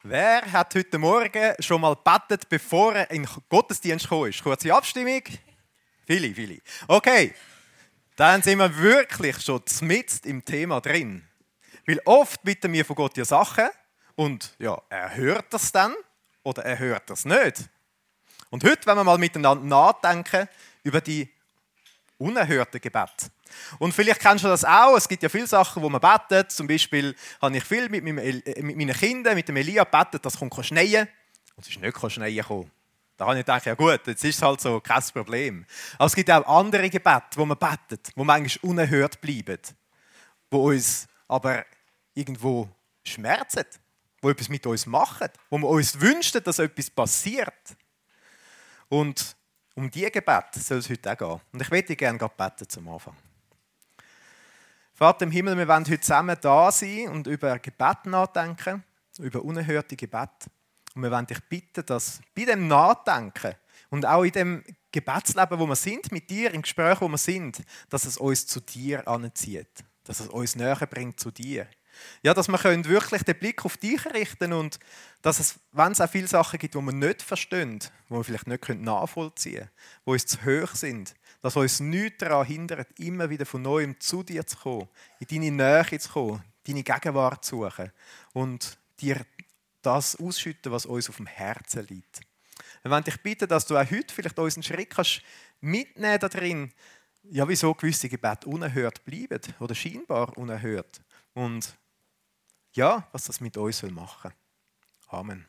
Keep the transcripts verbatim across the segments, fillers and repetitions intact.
Wer hat heute Morgen schon mal gebetet, bevor er in den Gottesdienst gekommen ist? Kurze Abstimmung. Viele, viele. Okay, dann sind wir wirklich schon mitten im Thema drin. Weil oft bitten wir von Gott ja Sachen und ja, er hört das dann oder er hört das nicht. Und heute wollen wir mal miteinander nachdenken über die unerhörten Gebete. Und vielleicht kennst du das auch, es gibt ja viele Sachen, wo man betet. Zum Beispiel habe ich viel mit, meinem El- mit meinen Kindern, mit dem Elia gebetet, dass es schneien. Und es ist nicht schneien gekommen. Da habe ich gedacht, ja gut, jetzt ist es halt so, kein Problem. Aber es gibt auch andere Gebete, wo man betet, wo manchmal unerhört bleiben. Wo uns aber irgendwo schmerzen, wo etwas mit uns machen, wo wir uns wünschen, dass etwas passiert. Und um diese Gebete soll es heute auch gehen. Und ich möchte gerne beten zum Anfang. Vater im Himmel, wir wollen heute zusammen da sein und über Gebet nachdenken, über unerhörte Gebete. Und wir wollen dich bitten, dass bei dem Nachdenken und auch in dem Gebetsleben, wo wir sind, mit dir, im Gespräch, wo wir sind, dass es uns zu dir anzieht, dass es uns näher bringt zu dir. Ja, dass wir können wirklich den Blick auf dich richten und dass es, wenn es auch viele Sachen gibt, die wir nicht verstehen, die wir vielleicht nicht nachvollziehen können, die uns zu hoch sind, dass uns nichts daran hindert, immer wieder von Neuem zu dir zu kommen, in deine Nähe zu kommen, deine Gegenwart zu suchen und dir das ausschütten, was uns auf dem Herzen liegt. Wir wollen dich bitten, dass du auch heute vielleicht uns einen Schritt kannst mitnehmen da drin, ja, wieso gewisse Gebete unerhört bleiben oder scheinbar unerhört. Und ja, was das mit uns machen soll. Amen.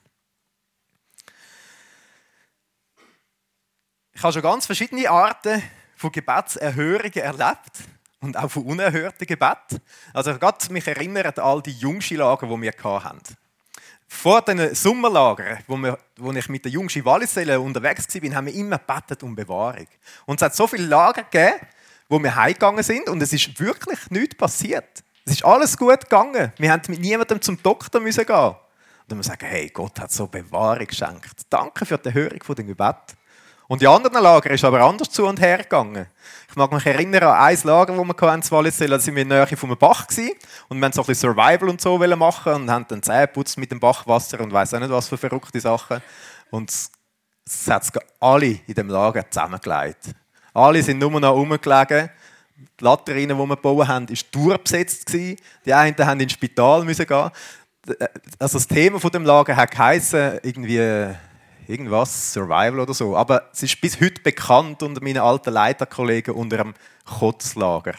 Ich habe schon ganz verschiedene Arten von Gebetserhörungen erlebt und auch von unerhörten Gebeten. Also ich habe mich erinnert an all die Jungschi-Lager, die wir hatten. Vor den Sommerlagern, wo, wir, wo ich mit der Jungschi Walliselle unterwegs war, haben wir immer gebetet um Bewahrung. Und es hat so viele Lager gegeben, wo wir heimgegangen sind und es ist wirklich nichts passiert. Es ist alles gut gegangen. Wir mussten mit niemandem zum Doktor gehen. Und dann sagen, hey, Gott hat so Bewahrung geschenkt. Danke für die Erhörung von dem Gebet. Und die anderen Lager ist aber anders zu und her gegangen. Ich mag mich erinnern an ein Lager, das wir in Walliselle hatten. Da waren wir in der Nähe vom Bach und wir wollten so ein bisschen Survival und so machen und haben dann Zähne geputzt mit dem Bachwasser und weiss auch nicht, was für verrückte Sachen. Und es hat alle in diesem Lager zusammengelegt. Alle sind nur noch rumgelegen. Die Laternen, die wir gebaut haben, war durchbesetzt. Die einen mussten ins Spital gehen. Also das Thema von dem Lager hat geheissen, irgendwie irgendwas, Survival oder so. Aber es ist bis heute bekannt unter meinen alten Leiterkollegen unter dem Kotzlager.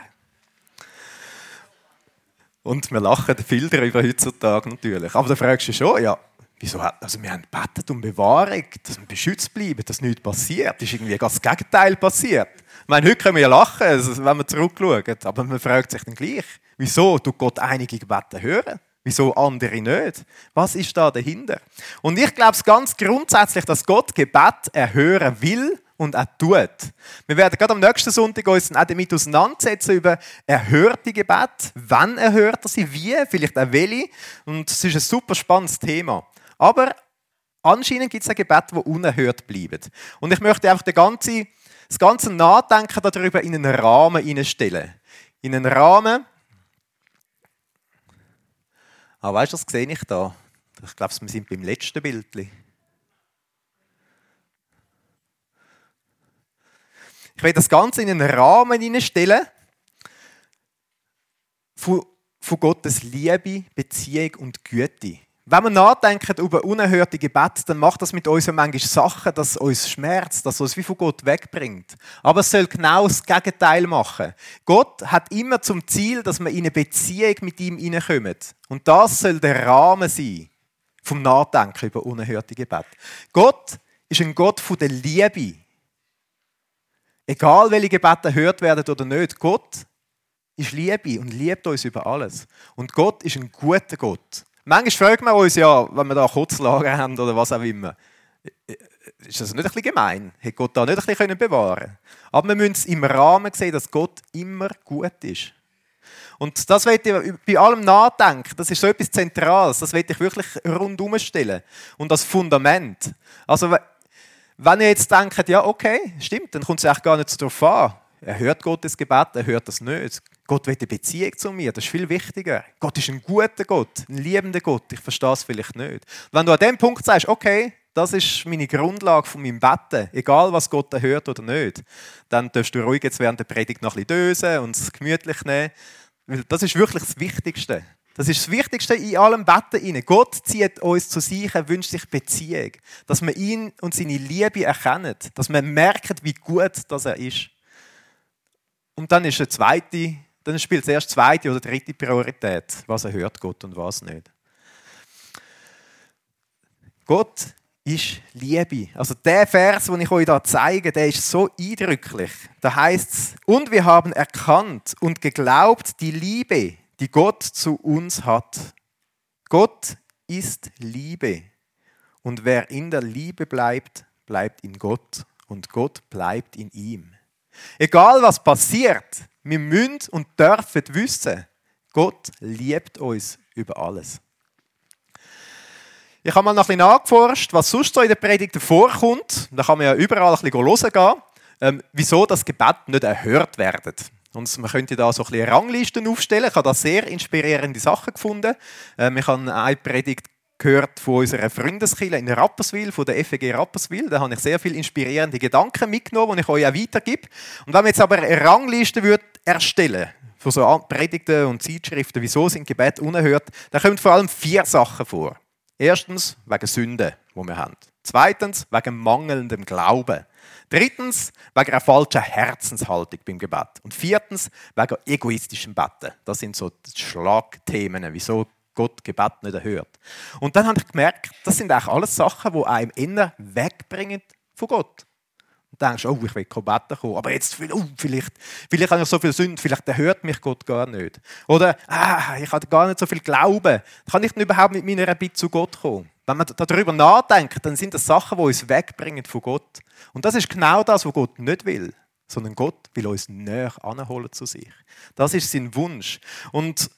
Und wir lachen viel darüber heutzutage natürlich. Aber da fragst du schon, ja, wieso hat, also wir haben gebetet um Bewahrung, dass wir beschützt bleiben, dass nichts passiert. Ist irgendwie ganz das Gegenteil passiert. Ich meine, heute können wir ja lachen, wenn wir zurückschauen. Aber man fragt sich dann gleich, wieso tut Gott einige Gebete hören? Wieso andere nicht? Was ist da dahinter? Und ich glaube es ganz grundsätzlich, dass Gott Gebet erhören will und auch tut. Wir werden gerade am nächsten Sonntag uns auch damit auseinandersetzen über erhörte Gebete. Wann erhört er sie? Wie? Vielleicht auch welche. Und es ist ein super spannendes Thema. Aber anscheinend gibt es auch Gebete, die unerhört bleiben. Und ich möchte einfach den ganzen, das ganze Nachdenken darüber in einen Rahmen hineinstellen. In einen Rahmen. Ah, weißt du, das sehe ich da? Ich glaube, wir sind beim letzten Bild. Ich will das Ganze in einen Rahmen hineinstellen von, von Gottes Liebe, Beziehung und Güte. Wenn wir nachdenken über unerhörte Gebete, dann macht das mit uns manchmal Sachen, dass es uns schmerzt, dass es uns wie von Gott wegbringt. Aber es soll genau das Gegenteil machen. Gott hat immer zum Ziel, dass wir in eine Beziehung mit ihm hineinkommen. Und das soll der Rahmen sein vom Nachdenken über unerhörte Gebete. Gott ist ein Gott von der Liebe. Egal, welche Gebete erhört werden oder nicht, Gott ist Liebe und liebt uns über alles. Und Gott ist ein guter Gott. Manchmal fragen wir uns ja, wenn wir da Kotzlager haben oder was auch immer, ist das nicht ein bisschen gemein? Hätte Gott da nicht ein bisschen bewahren können? Aber wir müssen es im Rahmen sehen, dass Gott immer gut ist. Und das will ich bei allem nachdenken, das ist so etwas Zentrales, das will ich wirklich rundum stellen. Und das Fundament. Also, wenn ihr jetzt denkt, ja okay, stimmt, dann kommt es eigentlich gar nicht so darauf an. Er hört Gottes Gebet, er hört das nicht. Gott will eine Beziehung zu mir, das ist viel wichtiger. Gott ist ein guter Gott, ein liebender Gott, ich verstehe es vielleicht nicht. Wenn du an dem Punkt sagst, okay, das ist meine Grundlage von meinem Betten, egal was Gott hört oder nicht, dann darfst du ruhig jetzt während der Predigt noch ein bisschen dösen und es gemütlich nehmen. Weil das ist wirklich das Wichtigste. Das ist das Wichtigste in allem Betten rein. Gott zieht uns zu sich, er wünscht sich Beziehung. Dass wir ihn und seine Liebe erkennen. Dass wir merken, wie gut dass er ist. Und dann ist eine zweite, dann spielt es erst zweite oder dritte Priorität, was er hört Gott und was nicht. Gott ist Liebe. Also der Vers, den ich euch hier zeige, der ist so eindrücklich. Da heißt es, und wir haben erkannt und geglaubt die Liebe, die Gott zu uns hat. Gott ist Liebe. Und wer in der Liebe bleibt, bleibt in Gott. Und Gott bleibt in ihm. Egal was passiert, wir müssen und dürfen wissen, Gott liebt uns über alles. Ich habe mal noch ein bisschen nachgeforscht, was sonst so in der Predigt vorkommt. Da kann man ja überall ein bisschen hören gehen, ähm, wieso das Gebet nicht erhört wird. Und man könnte da so ein bisschen Ranglisten aufstellen. Ich habe da sehr inspirierende Sachen gefunden. Ähm, ich habe eine Predigt gehört von unserer Freundeskirche in Rapperswil, von der F E G Rapperswil. Da habe ich sehr viele inspirierende Gedanken mitgenommen, die ich euch auch weitergebe. Und wenn man jetzt aber eine Rangliste würde erstellen von so Predigten und Zeitschriften, wieso sind Gebete unerhört, dann kommen vor allem vier Sachen vor. Erstens wegen Sünden, die wir haben. Zweitens wegen mangelndem Glauben. Drittens wegen einer falschen Herzenshaltung beim Gebet. Und viertens wegen egoistischem Betten. Das sind so die Schlagthemen, wieso Gott Gebet nicht erhört. Und dann habe ich gemerkt, das sind eigentlich alles Sachen, die einem eher wegbringen von Gott. Und dann denkst du, oh, ich will kein Betten kommen, aber jetzt oh, vielleicht, vielleicht habe ich so viel Sünde, vielleicht hört mich Gott gar nicht. Oder ah, ich habe gar nicht so viel Glauben. Kann ich denn überhaupt mit meiner Bitte zu Gott kommen? Wenn man darüber nachdenkt, dann sind das Sachen, die uns wegbringen von Gott. Und das ist genau das, was Gott nicht will. Sondern Gott will uns näher anholen zu sich. Das ist sein Wunsch. Und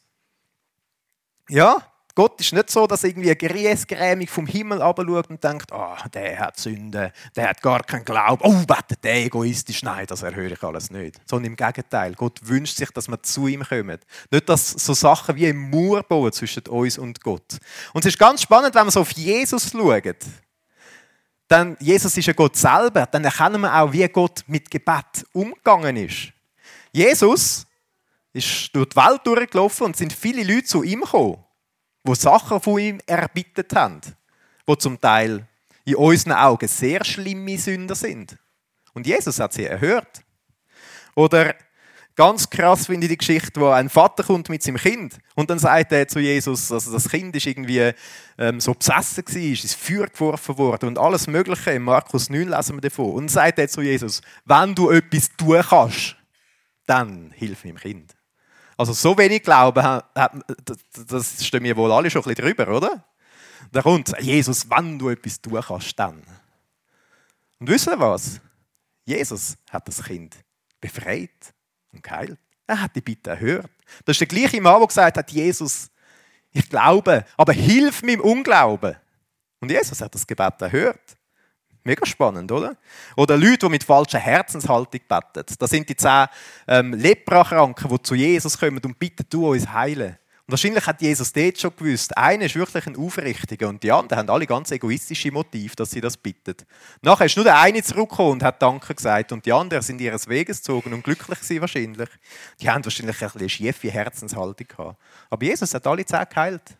ja, Gott ist nicht so, dass irgendwie ein Griesgrämig vom Himmel herabschaut und denkt, ah, oh, der hat Sünde, der hat gar keinen Glauben, oh, betet der egoistisch, nein, das erhöre ich alles nicht. Sondern im Gegenteil, Gott wünscht sich, dass wir zu ihm kommen. Nicht, dass so Sachen wie im Mauer bauen zwischen uns und Gott. Und es ist ganz spannend, wenn wir so auf Jesus schauen, dann, Jesus ist ja Gott selber, dann erkennen wir auch, wie Gott mit Gebet umgegangen ist. Jesus ist durch die Welt durchgelaufen und sind viele Leute zu ihm gekommen, die Sachen von ihm erbittet haben, die zum Teil in unseren Augen sehr schlimme Sünder sind. Und Jesus hat sie erhört. Oder ganz krass finde ich die Geschichte, wo ein Vater kommt mit seinem Kind und dann sagt er zu Jesus, also das Kind ist irgendwie ähm, so besessen gewesen, ist ins Feuer geworfen worden und alles Mögliche. In Markus neun lesen wir davon. Und dann sagt er zu Jesus, wenn du etwas tun kannst, dann hilf meinem Kind. Also so wenig Glauben, das stehen wir wohl alle schon ein bisschen drüber, oder? Da kommt Jesus, wenn du etwas tun kannst, dann. Und wisst ihr was? Jesus hat das Kind befreit und geheilt. Er hat die Bitte erhört. Das ist der gleiche Mann, der gesagt hat, Jesus, ich glaube, aber hilf meinem Unglauben. Und Jesus hat das Gebet erhört. Mega spannend, oder? Oder Leute, die mit falscher Herzenshaltung beten. Das sind die zehn ähm, Leprakranken, die zu Jesus kommen und bitten, du uns heilen. Und wahrscheinlich hat Jesus dort schon gewusst, einer ist wirklich ein Aufrichtiger und die anderen haben alle ganz egoistische Motive, dass sie das bitten. Nachher ist nur der eine zurückgekommen und hat Danke gesagt und die anderen sind ihres Weges gezogen und glücklich sind wahrscheinlich. Die haben wahrscheinlich ein bisschen eine schiefe Herzenshaltung gehabt. Aber Jesus hat alle zehn geheilt.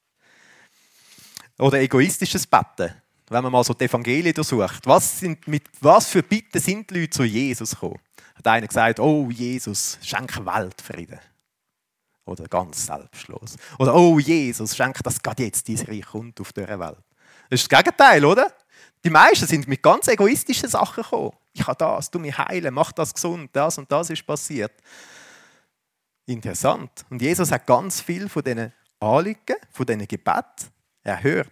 Oder egoistisches Betten. Wenn man mal so die Evangelien durchsucht, was, sind, mit was für Bitten sind die Leute zu Jesus gekommen? Hat einer gesagt, oh Jesus, schenke Weltfrieden. Oder ganz selbstlos. Oder oh Jesus, schenke, dass gerade jetzt dein Reich kommt auf dieser Welt. Das ist das Gegenteil, oder? Die meisten sind mit ganz egoistischen Sachen gekommen. Ich habe das, du mich heilen, mach das gesund, das und das ist passiert. Interessant. Und Jesus hat ganz viel von diesen Anliegen, von diesen Gebeten erhört.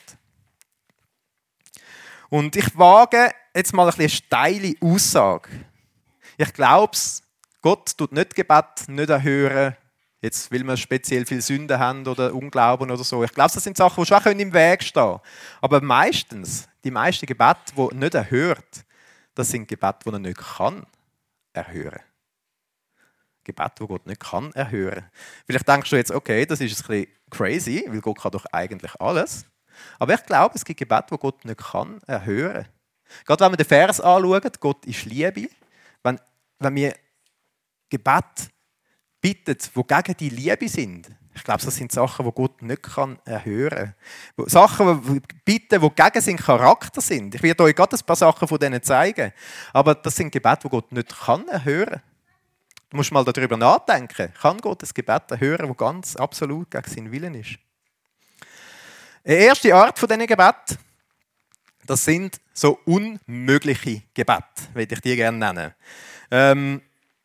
Und ich wage jetzt mal eine steile Aussage. Ich glaube, Gott tut nicht Gebet nicht erhören, jetzt weil wir speziell viel Sünden haben oder Unglauben oder so. Ich glaube, das sind Sachen, die schon im Weg stehen können. Aber meistens, die meisten Gebete, die er nicht erhört, das sind Gebete, die er nicht kann erhören. Gebet, wo Gott nicht kann erhören. Vielleicht denkst du jetzt, okay, das ist ein bisschen crazy, weil Gott kann doch eigentlich alles. Aber ich glaube, es gibt Gebete, wo Gott nicht kann erhören. Gerade wenn wir den Vers anschauen, Gott ist Liebe. Wenn, wenn wir Gebet bitten, die gegen die Liebe sind, ich glaube, das sind Sachen, die Gott nicht kann erhören kann. Sachen, die bitten, die gegen seinen Charakter sind. Ich werde euch gerade ein paar Sachen von denen zeigen. Aber das sind Gebete, die Gott nicht kann erhören kann. Du musst mal darüber nachdenken. Kann Gott ein Gebet erhören, das ganz absolut gegen seinen Willen ist? Eine erste Art von diesen Gebeten, das sind so unmögliche Gebete, würde ich die gerne nennen. Ähm,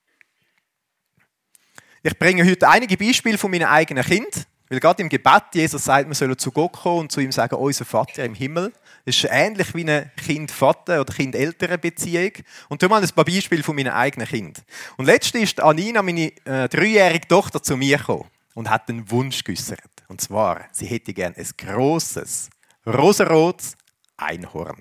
ich bringe heute einige Beispiele von meinen eigenen Kindern, weil gerade im Gebet Jesus sagt, wir sollen zu Gott kommen und zu ihm sagen, unser Vater im Himmel. Das ist ähnlich wie eine Kind-Vater- oder Kind-Eltern-Beziehung. Und tu mal ein paar Beispiele von meinen eigenen Kindern. Und letztens ist Anina, meine äh, dreijährige Tochter, zu mir gekommen und hat einen Wunsch geäußert. Und zwar, sie hätte gerne ein grosses, rosarotes Einhorn.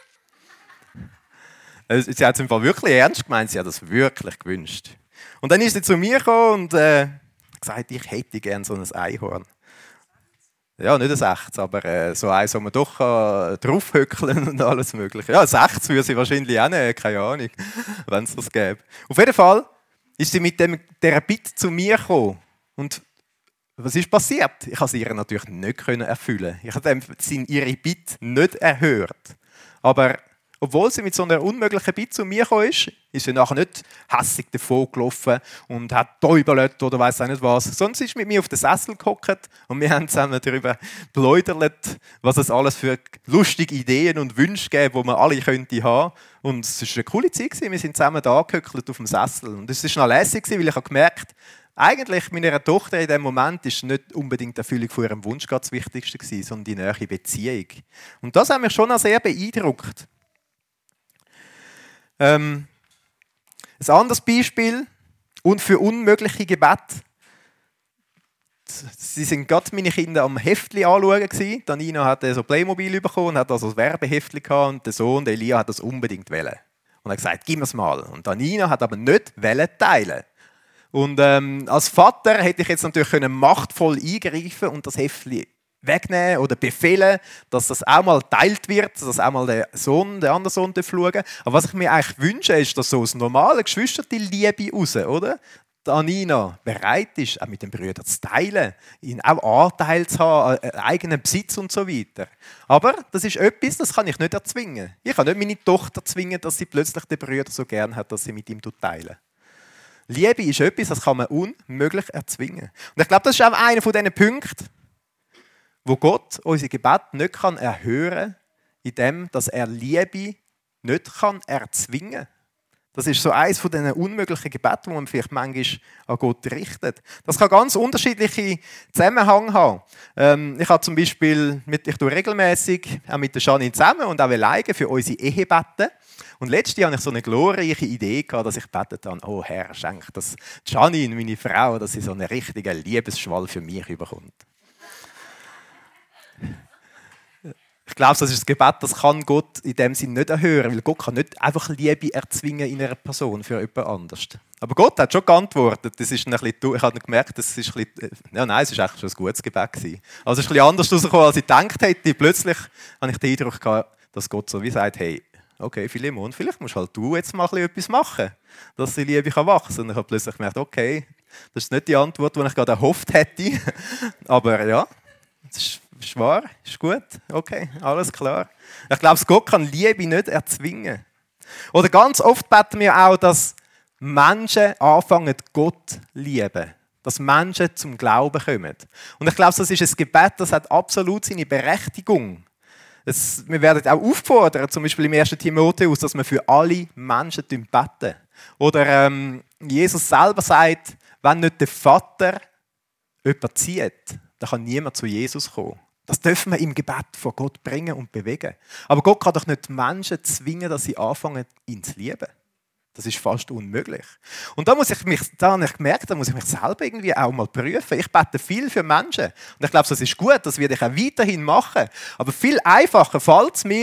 Also, sie hat es im Fall wirklich ernst gemeint, sie hat das wirklich gewünscht. Und dann ist sie zu mir gekommen und äh, gesagt, ich hätte gerne so ein Einhorn. Ja, nicht ein echtes, aber äh, so eins, wo man doch äh, draufhöckeln und alles Mögliche. Ja, ein echtes würde sie wahrscheinlich auch nicht, keine Ahnung, wenn es das gäbe. Auf jeden Fall ist sie mit dem, dieser Bitte zu mir gekommen. Und was ist passiert? Ich konnte sie ihr natürlich nicht erfüllen. Ich habe ihre Bitte nicht erhört. Aber obwohl sie mit so einer unmöglichen Bitte zu mir gekommen ist, ist sie nachher nicht hässig davon gelaufen und hat täubelt oder weiss auch nicht was. Sondern sie ist mit mir auf den Sessel gehockt und wir haben zusammen darüber geläutert, was es alles für lustige Ideen und Wünsche gibt, die man alle könnte haben. Und es war eine coole Zeit. Wir sind zusammen da gehockt auf dem Sessel. Und es war noch lässig, weil ich habe gemerkt, eigentlich meiner Tochter in diesem Moment ist nicht unbedingt die Erfüllung von ihrem Wunsch das Wichtigste gewesen, sondern die nähere Beziehung. Und das hat mich schon sehr beeindruckt. Ähm, ein anderes Beispiel und für unmögliche Gebete. Sie sind gerade meine Kinder am Heftli anschauen gewesen. Nina hatte so Playmobil bekommen und hat also ein Werbeheftli gehabt und der Sohn, der Elia, hat das unbedingt wollen. Und er hat gesagt, gib mir's mal. Und Nina hat aber nicht wollen teilen. Und ähm, als Vater hätte ich jetzt natürlich können machtvoll eingreifen und das Heftli wegnehmen oder befehlen, dass das auch mal geteilt wird, dass auch mal der Sohn, der andere Sohn schauen darf. Aber was ich mir eigentlich wünsche, ist, dass so aus normalen Geschwister-Liebe raus, oder? Die Anina bereit ist, auch mit den Brüdern zu teilen, ihnen auch Anteil zu haben, eigenen Besitz und so weiter. Aber das ist etwas, das kann ich nicht erzwingen. Ich kann nicht meine Tochter zwingen, dass sie plötzlich den Brüder so gern hat, dass sie mit ihm teilen. Liebe ist etwas, das kann man unmöglich erzwingen. Und ich glaube, das ist auch einer von diesen Punkten, wo Gott unser Gebet nicht kann erhören kann, indem dass er Liebe nicht kann erzwingen kann. Das ist so eines von diesen unmöglichen Gebeten, die man vielleicht manchmal an Gott richtet. Das kann ganz unterschiedliche Zusammenhänge haben. Ähm, ich habe zum Beispiel, mit, ich tue regelmäßig auch mit der Janine zusammen und auch alleine für unsere Ehe beten. Und letztes Jahr hatte ich so eine glorreiche Idee gehabt, dass ich betet habe, oh Herr, schenk das Janine, meine Frau, dass sie so einen richtigen Liebesschwall für mich bekommt. Ich glaube, das ist das Gebet, das kann Gott in dem Sinne nicht erhören, weil Gott kann nicht einfach Liebe erzwingen in einer Person für jemand anderes. Aber Gott hat schon geantwortet. Das ist ein bisschen, ich habe gemerkt, das ist ein bisschen, ja, nein, es war eigentlich schon ein gutes Gebet gewesen. Also es ist ein bisschen anders rausgekommen, als ich gedacht hätte. Plötzlich habe ich den Eindruck gehabt, dass Gott so wie sagt, hey, okay, Philemon, vielleicht musst halt du jetzt mal etwas machen, dass die Liebe wachsen kann. Und ich habe plötzlich gemerkt, okay, das ist nicht die Antwort, die ich gerade erhofft hätte. Aber ja, das ist Ist wahr? Ist gut? Okay, alles klar. Ich glaube, Gott kann Liebe nicht erzwingen. Oder ganz oft beten wir auch, dass Menschen anfangen, Gott zu lieben. Dass Menschen zum Glauben kommen. Und ich glaube, das ist ein Gebet, das hat absolut seine Berechtigung. Es, wir werden auch aufgefordert, zum Beispiel im ersten Timotheus, dass wir für alle Menschen beten. Oder ähm, Jesus selber sagt, wenn nicht der Vater jemanden zieht, dann kann niemand zu Jesus kommen. Das dürfen wir im Gebet vor Gott bringen und bewegen. Aber Gott kann doch nicht die Menschen zwingen, dass sie anfangen, ihn zu lieben. Das ist fast unmöglich. Und da muss ich mich, da habe ich gemerkt, da muss ich mich selber irgendwie auch mal prüfen. Ich bete viel für Menschen. Und ich glaube, das ist gut, das werde ich auch weiterhin machen. Aber viel einfacher fällt es mir,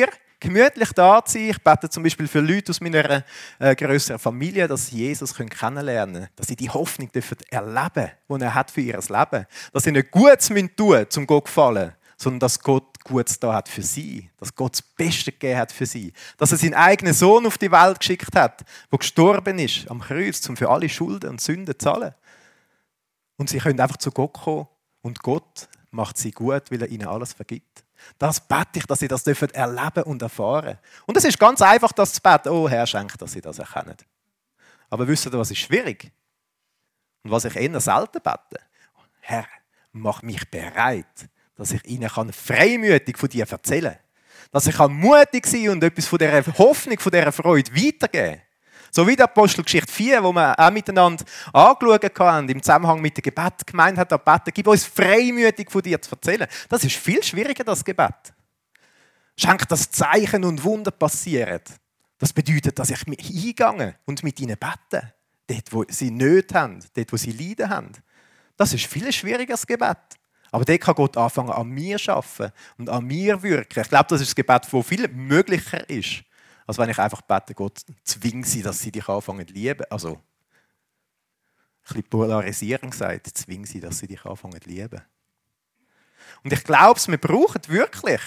gemütlich da zu sein. Ich bete zum Beispiel für Leute aus meiner äh, grösseren Familie, dass sie Jesus kennenlernen können, dass sie die Hoffnung dürfen erleben, die er hat für ihr Leben. Dass sie nicht Gutes tun müssen, um Gott zu gefallen, sondern dass Gott Gutes da hat für sie, dass Gott das Beste gegeben hat für sie, dass er seinen eigenen Sohn auf die Welt geschickt hat, der gestorben ist am Kreuz, um für alle Schulden und Sünden zu zahlen. Und sie können einfach zu Gott kommen und Gott macht sie gut, weil er ihnen alles vergibt. Das bete ich, dass sie das dürfen erleben und erfahren. Und es ist ganz einfach, das zu beten. Oh Herr, schenk, dass sie das erkennen. Aber wisst ihr, was ist schwierig? Und was ich eher selten bete? Herr, mach mich bereit, dass ich ihnen freimütig von dir erzählen kann. Dass ich mutig sein kann und etwas von dieser Hoffnung, von dieser Freude weitergeben. So wie die Apostelgeschichte vier, wo wir auch miteinander angeschaut haben, im Zusammenhang mit dem Gebet gemeint hat, beten, gib uns freimütig von dir zu erzählen. Das ist viel schwieriger, das Gebet. Schenk, dass Zeichen und Wunder passieren. Das bedeutet, dass ich mich eingehe und mit ihnen bete. Dort, wo sie Nöte haben, dort, wo sie Leiden haben. Das ist viel schwieriger, das Gebet. Aber dort kann Gott anfangen, an mir zu arbeiten und an mir wirken. Ich glaube, das ist das Gebet, das viel möglicher ist, als wenn ich einfach bete, Gott zwing sie, dass sie dich anfangen zu lieben. Also, ein bisschen Polarisierung sagt, zwing sie, dass sie dich anfangen zu lieben. Und ich glaube, wir brauchen wirklich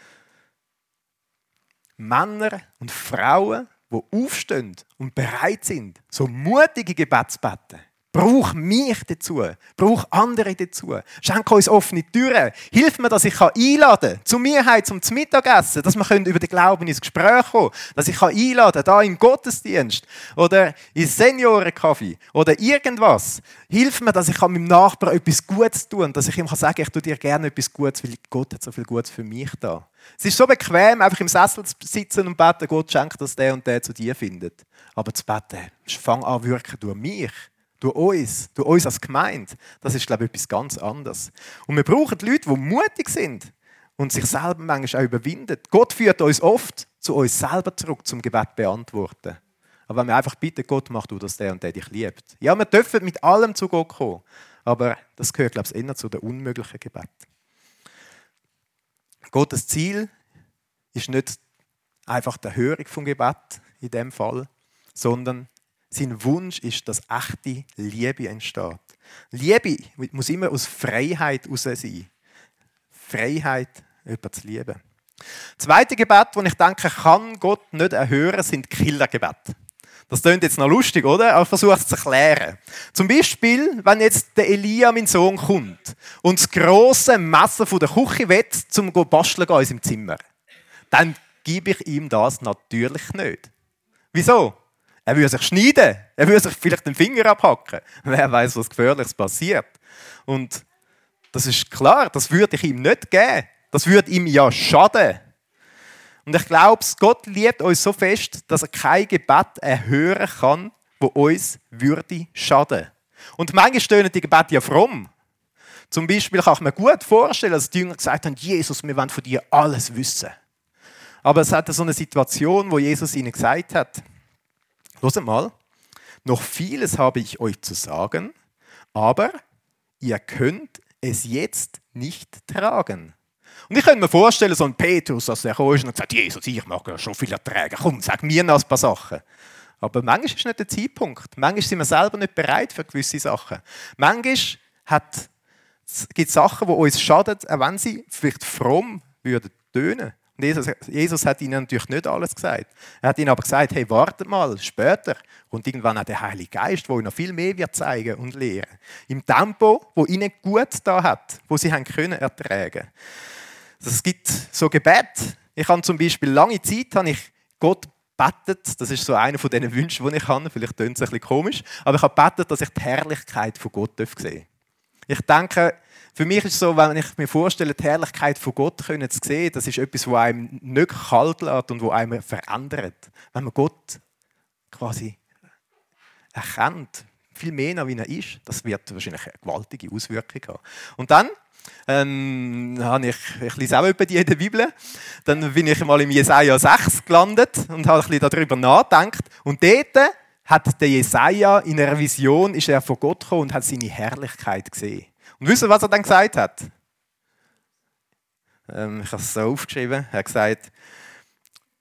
Männer und Frauen, die aufstehen und bereit sind, so mutige Gebete zu beten. Brauch mich dazu. Brauch andere dazu. Schenk uns offene Türen. Hilf mir, dass ich einladen kann, zu mir heim, zum Mittagessen, dass wir über den Glauben ins Gespräch kommen können, dass ich einladen kann, hier im Gottesdienst oder ins Seniorencafé oder irgendwas. Hilf mir, dass ich meinem Nachbarn etwas Gutes tun kann, dass ich ihm sagen kann, ich tue dir gerne etwas Gutes, weil Gott hat so viel Gutes für mich da. Es ist so bequem, einfach im Sessel zu sitzen und beten, Gott schenkt, dass der und der zu dir findet. Aber zu beten, fang an wirken durch mich. Durch uns, durch uns als Gemeinde, das ist, glaube ich, etwas ganz anderes. Und wir brauchen Leute, die mutig sind und sich selber manchmal auch überwinden. Gott führt uns oft zu uns selber zurück, zum Gebet beantworten. Aber wenn wir einfach bitten, Gott, mach du, dass der und der dich liebt. Ja, wir dürfen mit allem zu Gott kommen, aber das gehört, glaube ich, eher zu den unmöglichen Gebeten. Gottes Ziel ist nicht einfach die Erhörung vom Gebet in dem Fall, sondern sein Wunsch ist, dass echte Liebe entsteht. Liebe muss immer aus Freiheit heraus sein. Freiheit, jemanden zu lieben. Das zweite Gebet, das ich denke, kann Gott nicht erhören, sind Killergebete. Das klingt jetzt noch lustig, oder? Aber ich versuche es zu erklären. Zum Beispiel, wenn jetzt der Elia, mein Sohn, kommt und das grosse Messer von der Küche will, um zu basteln in unserem Zimmer, dann gebe ich ihm das natürlich nicht. Wieso? Er würde sich schneiden, er würde sich vielleicht den Finger abhacken. Wer weiß, was Gefährliches passiert. Und das ist klar, das würde ich ihm nicht geben. Das würde ihm ja schaden. Und ich glaube, Gott liebt uns so fest, dass er kein Gebet erhören kann, das uns würde schaden. Und manchmal stöhnen die Gebete ja fromm. Zum Beispiel kann ich mir gut vorstellen, dass die Jünger gesagt haben, Jesus, wir wollen von dir alles wissen. Aber es hat so eine Situation, wo Jesus ihnen gesagt hat, hört mal, noch vieles habe ich euch zu sagen, aber ihr könnt es jetzt nicht tragen. Und ich könnte mir vorstellen, so ein Petrus, dass er kam und gesagt, Jesus, ich mag ja schon viel ertragen, komm, sag mir noch ein paar Sachen. Aber manchmal ist nicht der Zeitpunkt. Manchmal sind wir selber nicht bereit für gewisse Sachen. Manchmal hat, gibt es Sachen, die uns schaden, auch wenn sie vielleicht fromm würden tönen. Und Jesus, Jesus hat ihnen natürlich nicht alles gesagt. Er hat ihnen aber gesagt, hey, wartet mal, später kommt irgendwann auch der Heilige Geist, der ihnen noch viel mehr wird zeigen und lehren. Im Tempo, wo ihnen gut da hat, wo sie haben können ertragen. Es gibt so Gebete. Ich habe zum Beispiel lange Zeit habe ich Gott gebetet. Das ist so einer von diesen Wünschen, die ich habe. Vielleicht klingt es ein bisschen komisch, aber ich habe gebetet, dass ich die Herrlichkeit von Gott sehen darf. Ich denke, für mich ist es so, wenn ich mir vorstelle, die Herrlichkeit von Gott zu sehen, das ist etwas, das einem nicht kalt lässt und das einem verändert. Wenn man Gott quasi erkennt, viel mehr, wie er ist, das wird wahrscheinlich eine gewaltige Auswirkung haben. Und dann ähm, habe ich, ich lese auch etwa die in der Bibel, dann bin ich mal im Jesaja sechs gelandet und habe ein bisschen darüber nachgedacht. Und dort hat der Jesaja in einer Vision, ist er von Gott gekommen und hat seine Herrlichkeit gesehen. Und wisst ihr, was er dann gesagt hat? Ähm, ich habe es so aufgeschrieben. Er hat gesagt,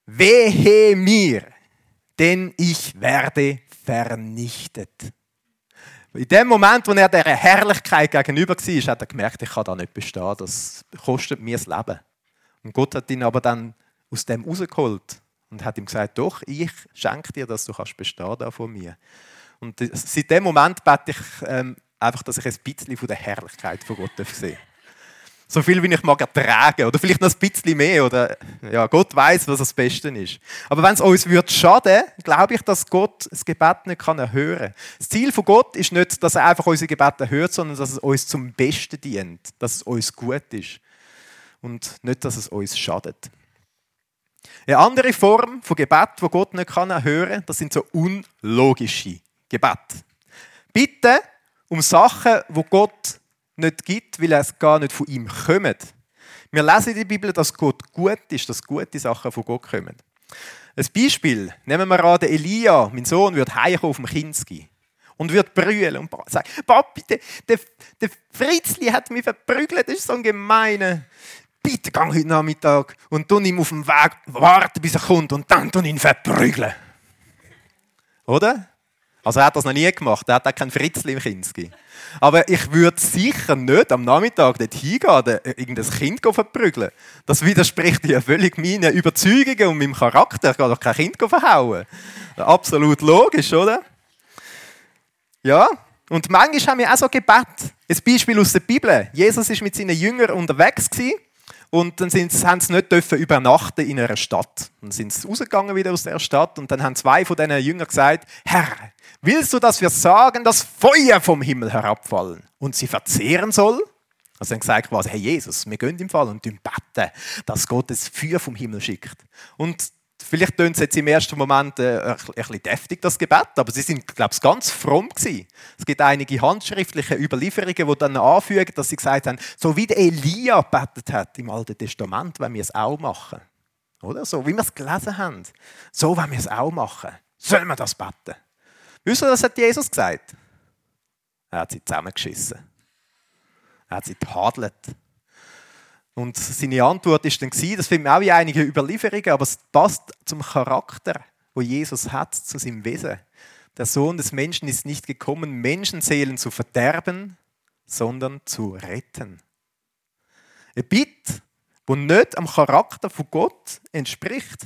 wehe mir, denn ich werde vernichtet. In dem Moment, wo er dieser Herrlichkeit gegenüber war, hat er gemerkt, ich kann da nicht bestehen, das kostet mir das Leben. Und Gott hat ihn aber dann aus dem rausgeholt und hat ihm gesagt, doch, ich schenke dir, dass du kannst bestehen da von mir. Und seit dem Moment bete ich ähm, einfach, dass ich ein bisschen von der Herrlichkeit von Gott sehe. So viel, wie ich mag ertragen. Oder vielleicht noch ein bisschen mehr. Oder, ja, Gott weiß, was das Beste ist. Aber wenn es uns würde schaden, glaube ich, dass Gott das Gebet nicht erhören kann. Das Ziel von Gott ist nicht, dass er einfach unsere Gebete erhört, sondern dass es uns zum Besten dient. Dass es uns gut ist. Und nicht, dass es uns schadet. Eine andere Form von Gebet, die Gott nicht erhören kann, das sind so unlogische Gebete. Bitte um Sachen, die Gott nicht gibt, weil es gar nicht von ihm kommt. Wir lesen in der Bibel, dass Gott gut ist, dass gute Sachen von Gott kommen. Ein Beispiel, nehmen wir an, Elia, mein Sohn, würde heimkommen auf dem Kinski und würde brüllen und sagen, Papi, der, der, der Fritzli hat mich verprügelt, das ist so ein gemeiner. Bitte geh heute Nachmittag und tu ihm auf dem Weg warten, bis er kommt und dann tu ihn verprügeln. Oder? Also er hat das noch nie gemacht, er hat auch keinen Fritzli im Kinski. Aber ich würde sicher nicht am Nachmittag dort hingehen, irgendein Kind verprügeln. Das widerspricht ja völlig meinen Überzeugungen und meinem Charakter. Ich gehe doch kein Kind verhauen. Absolut logisch, oder? Ja, und manchmal haben wir auch so Gebet. Ein Beispiel aus der Bibel. Jesus war mit seinen Jüngern unterwegs und dann sind, haben sie nicht dürfen übernachten in einer Stadt. Dann sind sie rausgegangen wieder aus der Stadt und dann haben zwei von diesen Jüngern gesagt, Herr, willst du, dass wir sagen, dass Feuer vom Himmel herabfallen und sie verzehren soll? Also dann gesagt quasi, hey Jesus, wir gehen im Fall und beten, dass Gott das Feuer vom Himmel schickt. Und vielleicht tönt es jetzt im ersten Moment äh, ein bisschen deftig, das Gebet, aber sie sind, glaube ich, ganz fromm gewesen. Es gibt einige handschriftliche Überlieferungen, die dann anfügen, dass sie gesagt haben, so wie der Elia gebetet hat im Alten Testament, wollen wir es auch machen. Oder? So wie wir es gelesen haben. So wollen wir es auch machen. Sollen wir das beten? Wisst ihr, was hat Jesus gesagt? Er hat sie zusammengeschissen. Er hat sie getadelt. Und seine Antwort war dann, das finden wir auch in einigen Überlieferungen, aber es passt zum Charakter, wo Jesus hat, zu seinem Wesen. Der Sohn des Menschen ist nicht gekommen, Menschenseelen zu verderben, sondern zu retten. Ein Bitte, das nicht am Charakter von Gott entspricht.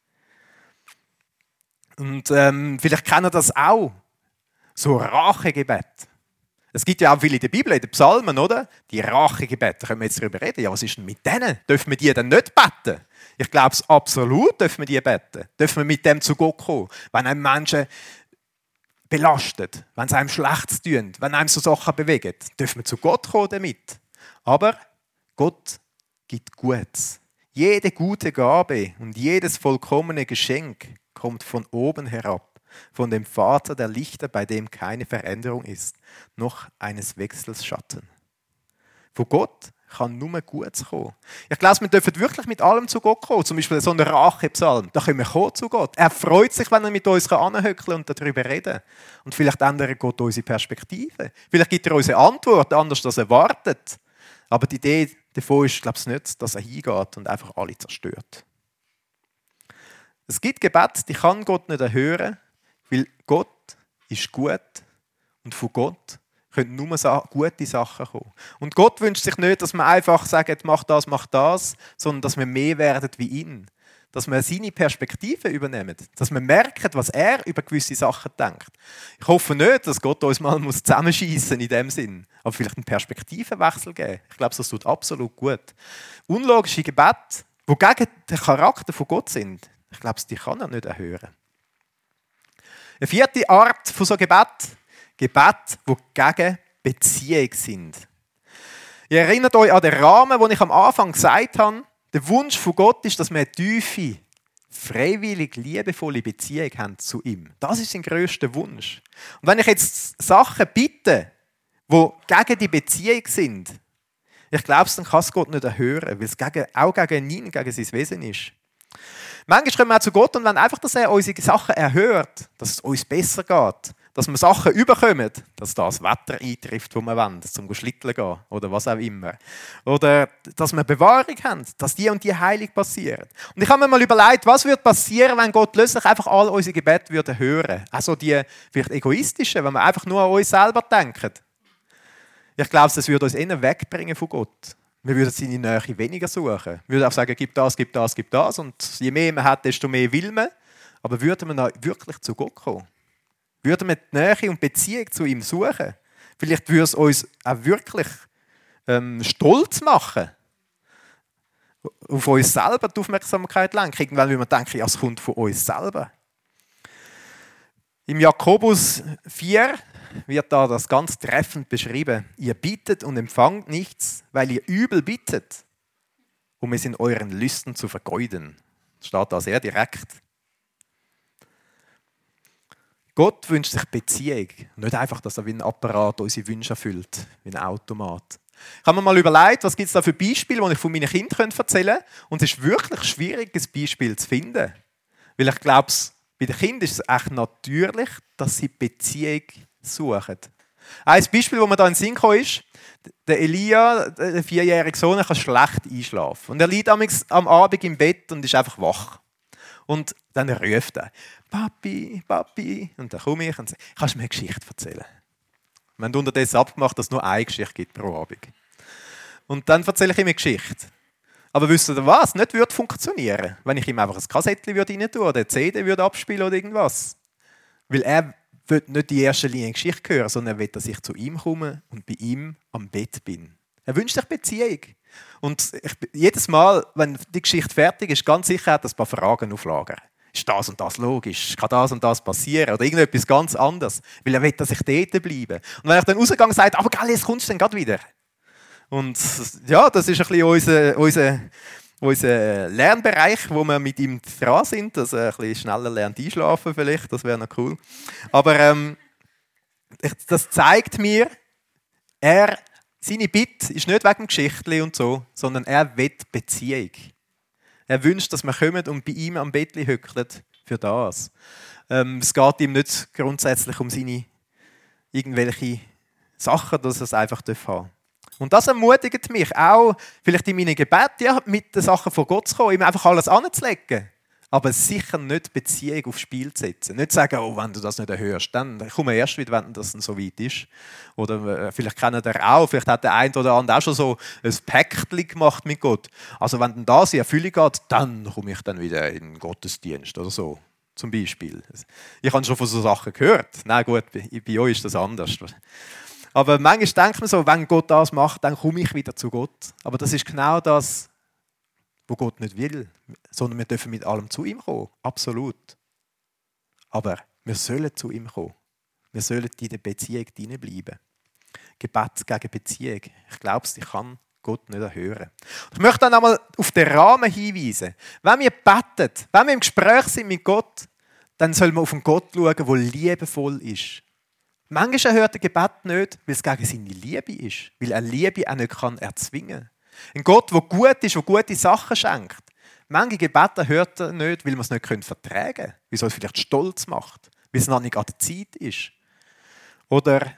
Und ähm, vielleicht kennen ihr das auch, so Rachegebet. Es gibt ja auch viele in der Bibel, in den Psalmen, oder? Die Rachegebete, da können wir jetzt darüber reden. Ja, was ist denn mit denen? Dürfen wir die dann nicht beten? Ich glaube es absolut, dürfen wir die beten. Dürfen wir mit dem zu Gott kommen? Wenn einem Menschen belastet, wenn es einem schlecht tun, wenn einem so Sachen bewegen, dürfen wir zu Gott kommen damit. Aber Gott gibt Gutes. Jede gute Gabe und jedes vollkommene Geschenk kommt von oben herab. Von dem Vater der Lichter, bei dem keine Veränderung ist, noch eines Wechsels Schatten. Von Gott kann nur Gutes kommen. Ich glaube, wir dürfen wirklich mit allem zu Gott kommen. Zum Beispiel so ein Rachepsalm. Da können wir kommen zu Gott. Er freut sich, wenn er mit uns anhöckeln und darüber reden. Und vielleicht ändert Gott unsere Perspektive. Vielleicht gibt er uns eine Antwort, anders als erwartet. Aber die Idee davon ist, glaube ich, nicht, dass er hingeht und einfach alle zerstört. Es gibt Gebete, die kann Gott nicht erhören, weil Gott ist gut und von Gott können nur gute Sachen kommen. Und Gott wünscht sich nicht, dass man einfach sagt, mach das, mach das, sondern dass wir mehr werden wie ihn. Dass wir seine Perspektive übernehmen. Dass wir merken, was er über gewisse Sachen denkt. Ich hoffe nicht, dass Gott uns mal zusammenschießen in dem Sinn. Aber vielleicht einen Perspektivenwechsel geben. Ich glaube, das tut absolut gut. Unlogische Gebete, die gegen den Charakter von Gott sind, ich glaube, die kann er nicht erhören. Eine vierte Art von so Gebet, Gebet, die gegen Beziehung sind. Ihr erinnert euch an den Rahmen, den ich am Anfang gesagt habe. Der Wunsch von Gott ist, dass wir eine tiefe, freiwillig, liebevolle Beziehung haben zu ihm. Das ist sein grösster Wunsch. Und wenn ich jetzt Sachen bitte, die gegen die Beziehung sind, ich glaube, dann kann es Gott nicht erhören, weil es gegen, auch gegen ihn, gegen sein Wesen ist. Manchmal kommen wir auch zu Gott und wollen einfach, dass er unsere Sachen erhört, dass es uns besser geht, dass wir Sachen überkommen, dass das Wetter eintrifft, wo wir wollen, zum Schlitteln gehen oder was auch immer. Oder dass wir Bewahrung haben, dass die und die Heilung passiert. Und ich habe mir mal überlegt, was würde passieren, wenn Gott plötzlich einfach all unsere Gebete würde hören. Also die vielleicht egoistischen, wenn wir einfach nur an uns selber denken. Ich glaube, das würde uns eher wegbringen von Gott. Wir würden seine Nähe weniger suchen. Wir würden auch sagen, gib das, gib das, gib das. Und je mehr man hat, desto mehr will man. Aber würden wir dann wirklich zu Gott kommen? Würden wir die Nähe und Beziehung zu ihm suchen? Vielleicht würde es uns auch wirklich ähm, stolz machen. Auf uns selber die Aufmerksamkeit lenken. Irgendwann würde man denken, ja, es kommt von uns selber. Im Jakobus vier wird da das ganz treffend beschrieben. Ihr bittet und empfangt nichts, weil ihr übel bittet, um es in euren Lüsten zu vergeuden. Das steht da sehr direkt. Gott wünscht sich Beziehung. Nicht einfach, dass er wie ein Apparat unsere Wünsche erfüllt, wie ein Automat. Ich habe mir mal überlegt, was gibt es da für Beispiele, die ich von meinen Kindern erzählen könnte. Und es ist wirklich schwierig, ein Beispiel zu finden. Weil ich glaube, bei den Kindern ist es echt natürlich, dass sie Beziehung suchen. Ein Beispiel, das mir da in den Sinn kam, ist, der Elia, der vierjährige Sohn, kann schlecht einschlafen. Und er liegt am Abend im Bett und ist einfach wach. Und dann ruft er, Papi, Papi. Und dann komme ich und sage, kannst du mir eine Geschichte erzählen? Wir haben unterdessen abgemacht, dass es nur eine Geschichte gibt pro Abend. Und dann erzähle ich ihm eine Geschichte. Aber wisst ihr was? Nicht würde funktionieren, wenn ich ihm einfach ein Kassettchen rein tun oder eine C D würde abspielen oder irgendwas. Weil er will nicht in erster Linie eine Geschichte hören, sondern er will, dass ich zu ihm komme und bei ihm am Bett bin. Er wünscht sich Beziehung. Und ich, jedes Mal, wenn die Geschichte fertig ist, ganz sicher hat er ein paar Fragen auflagern. Ist das und das logisch? Kann das und das passieren? Oder irgendetwas ganz anderes? Weil er will, dass ich dort bleibe. Und wenn ich dann rausgehe und sage, aber geil, jetzt kommst du dann gerade wieder. Und ja, das ist ein bisschen unser, unser, unser Lernbereich, wo wir mit ihm dran sind, dass er ein bisschen schneller lernt einschlafen vielleicht, das wäre noch cool. Aber ähm, das zeigt mir, er, seine Bitte ist nicht wegen Geschichtli und so, sondern er will Beziehung. Er wünscht, dass wir kommen und bei ihm am Bettli hückeln für das. Ähm, es geht ihm nicht grundsätzlich um seine irgendwelche Sachen, dass er es einfach haben darf. Und das ermutigt mich auch, vielleicht in meinen Gebeten, ja, mit den Sachen von Gott zu kommen, ihm einfach alles anzulegen. Aber sicher nicht Beziehung aufs Spiel zu setzen. Nicht sagen, oh, wenn du das nicht hörst, dann komm erst wieder, wenn das so weit ist. Oder vielleicht kennt er auch, vielleicht hat der eine oder andere auch schon so ein Päckchen gemacht mit Gott. Also wenn dann das in Erfüllung geht, dann komme ich dann wieder in den Gottesdienst oder so. Zum Beispiel. Ich habe schon von so Sachen gehört. Nein, gut, bei, bei euch ist das anders. Aber manchmal denkt man so, wenn Gott das macht, dann komme ich wieder zu Gott. Aber das ist genau das, was Gott nicht will. Sondern wir dürfen mit allem zu ihm kommen. Absolut. Aber wir sollen zu ihm kommen. Wir sollen in der Beziehung bleiben. Gebet gegen Beziehung. Ich glaube, ich kann Gott nicht erhören. Ich möchte dann einmal auf den Rahmen hinweisen. Wenn wir beten, wenn wir im Gespräch sind mit Gott, dann soll man auf einen Gott schauen, der liebevoll ist. Manchmal erhört er Gebet nicht, weil es gegen seine Liebe ist. Weil er Liebe auch nicht kann erzwingen kann. Ein Gott, der gut ist, der gute Sachen schenkt. Manche Gebete hört er nicht, weil man es nicht vertragen können. Weil es uns vielleicht stolz macht. Weil es noch nicht an der Zeit ist. Oder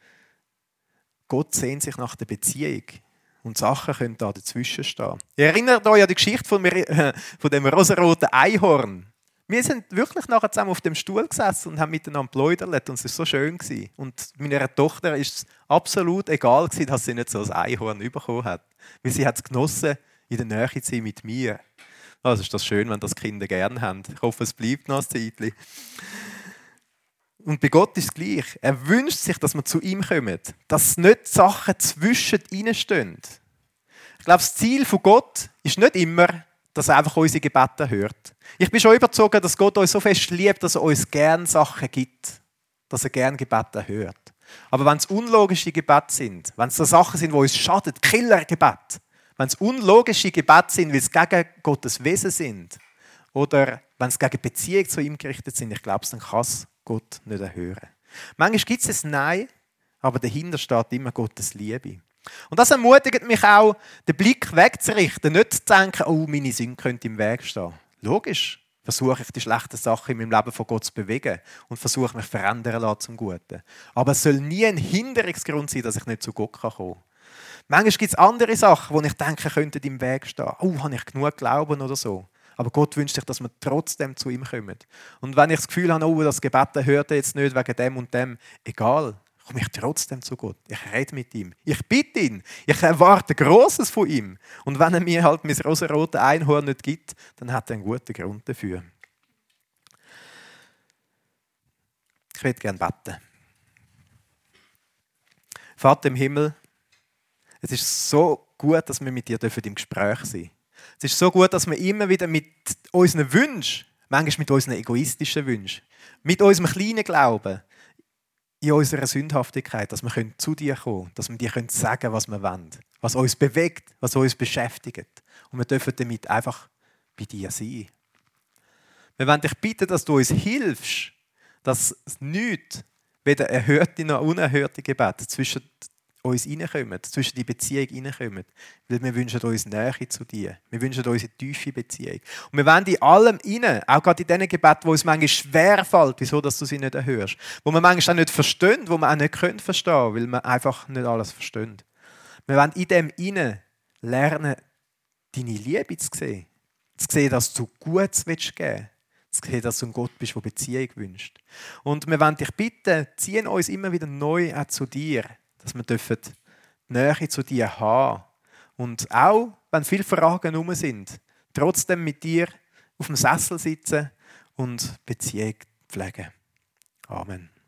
Gott sehnt sich nach der Beziehung. Und Sachen können da dazwischen stehen. Ihr erinnert euch an die Geschichte von, mir, von dem rosaroten Einhorn. Wir sind wirklich nachher zusammen auf dem Stuhl gesessen und haben miteinander geplaudert und es war so schön. Und meiner Tochter war es absolut egal, dass sie nicht so ein Einhorn bekommen hat. Weil sie hat es genossen, in der Nähe zu sein mit mir. Also ist das schön, wenn das die Kinder gerne haben. Ich hoffe, es bleibt noch ein Zeitchen. Und bei Gott ist es gleich. Er wünscht sich, dass wir zu ihm kommen. Dass nicht Sachen zwischen ihnen stehen. Ich glaube, das Ziel von Gott ist nicht immer, dass er einfach unsere Gebete hört. Ich bin schon überzeugt, dass Gott uns so fest liebt, dass er uns gerne Sachen gibt. Dass er gerne Gebete hört. Aber wenn es unlogische Gebete sind, wenn es so Sachen sind, die uns schaden, Killergebet, wenn es unlogische Gebete sind, weil es gegen Gottes Wesen sind, oder wenn es gegen Beziehung zu ihm gerichtet sind, ich glaube, dann kann es Gott nicht erhören. Manchmal gibt es ein Nein, aber dahinter steht immer Gottes Liebe. Und das ermutigt mich auch, den Blick wegzurichten, nicht zu denken, oh, meine Sünde könnte im Weg stehen. Logisch, versuche ich, die schlechten Sachen in meinem Leben von Gott zu bewegen und versuche, mich verändern lassen zum Guten. Aber es soll nie ein Hinderungsgrund sein, dass ich nicht zu Gott kommen kann. Manchmal gibt es andere Sachen, wo ich denke, könnten im Weg stehen. Oh, habe ich genug Glauben oder so. Aber Gott wünscht sich, dass wir trotzdem zu ihm kommen. Und wenn ich das Gefühl habe, oh, das Gebet hört er jetzt nicht wegen dem und dem, egal, komme ich trotzdem zu Gott. Ich rede mit ihm. Ich bitte ihn. Ich erwarte Grosses von ihm. Und wenn er mir halt mein rosarote Einhorn nicht gibt, dann hat er einen guten Grund dafür. Ich würde gerne beten. Vater im Himmel, es ist so gut, dass wir mit dir im Gespräch sein dürfen. Es ist so gut, dass wir immer wieder mit unseren Wünschen, manchmal mit unseren egoistischen Wünschen, mit unserem kleinen Glauben, in unserer Sündhaftigkeit, dass wir zu dir kommen können, dass wir dir sagen können, was wir wollen, was uns bewegt, was uns beschäftigt. Und wir dürfen damit einfach bei dir sein. Wir wollen dich bitten, dass du uns hilfst, dass nichts, weder erhörte noch unerhörte Gebete zwischen uns reinkommen, zwischen die Beziehung reinkommen. Weil wir wünschen uns Nähe zu dir. Wir wünschen uns eine tiefe Beziehung. Und wir wollen in allem rein, auch gerade in diesen Gebeten, wo es manchmal schwerfällt, wieso dass du sie nicht erhörst. Wo wir manchmal auch nicht verstehen, wo wir auch nicht können verstehen, weil wir einfach nicht alles verstehen. Wir wollen in dem rein lernen, deine Liebe zu sehen. Zu sehen, dass du Gutes geben willst. Zu sehen, dass du ein Gott bist, der Beziehung wünscht. Und wir wollen dich bitten, ziehen uns immer wieder neu auch zu dir. Dass wir die Nähe zu dir haben. Und auch, wenn viele Fragen herum sind, trotzdem mit dir auf dem Sessel sitzen und Beziehung pflegen. Amen.